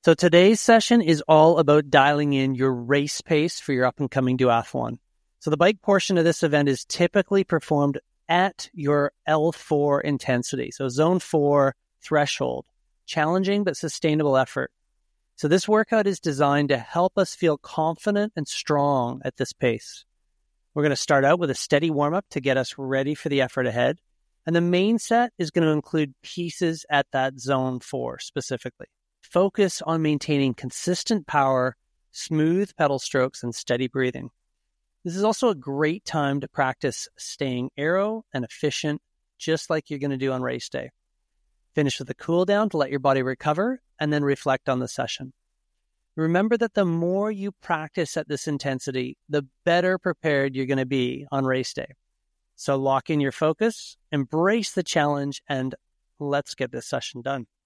So today's session is all about dialing in your race pace for your up-and-coming duathlon. So the bike portion of this event is typically performed at your L4 intensity, so zone 4 threshold, challenging but sustainable effort. So this workout is designed to help us feel confident and strong at this pace. We're going to start out with a steady warm-up to get us ready for the effort ahead. And the main set is going to include pieces at that zone 4 specifically. Focus on maintaining consistent power, smooth pedal strokes, and steady breathing. This is also a great time to practice staying aero and efficient, just like you're going to do on race day. Finish with a cool down to let your body recover, and then reflect on the session. Remember that the more you practice at this intensity, the better prepared you're going to be on race day. So lock in your focus, embrace the challenge, and let's get this session done.